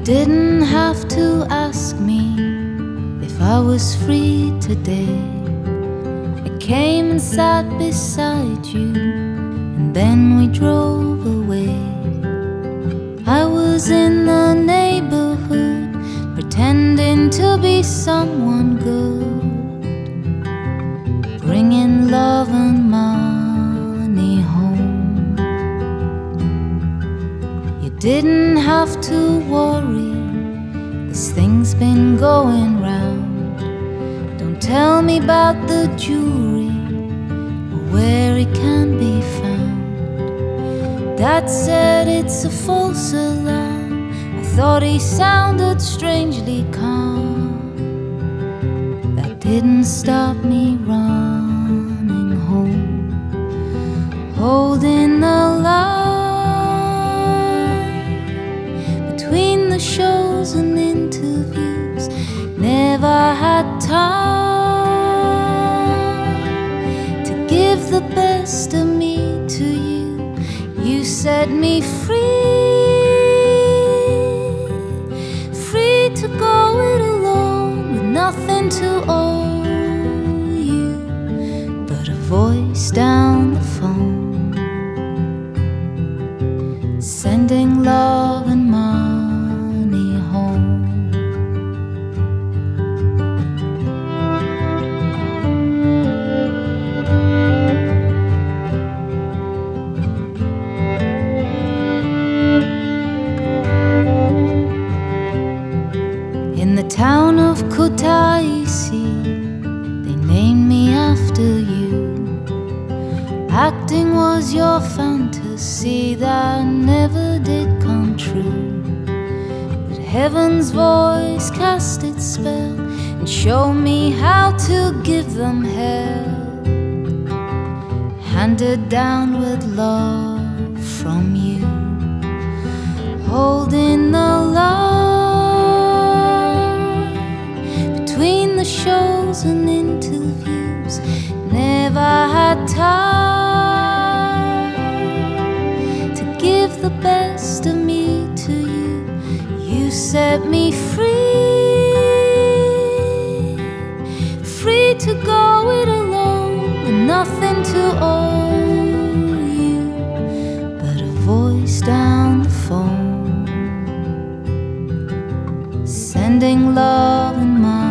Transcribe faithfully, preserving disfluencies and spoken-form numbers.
didn't have to ask me if I was free today. I came and sat beside you, and then we drove away. I was in the neighborhood, pretending to be someone good, bringing love and money home. You didn't have to worry, this thing's been going round. Don't tell me about the jewelry or where it can be found. Dad said it's a false alarm. I thought he sounded strangely calm. That didn't stop me running home, holding the line between the shows and interviews. Never had time to give the best of me to you. You set me free, free to go it alone, with nothing to owe you but a voice down the phone, sending love and money home. In the town of Kutaisi, they named me after you. Acting was your fantasy that never did come true. But heaven's voice cast its spell and showed me how to give them hell, handed down with love from you, holding the line between the shows and interviews. Never had time to give the best of me to you. You set me free, free to go it alone, with nothing to owe you but a voice down the phone, sending love and money.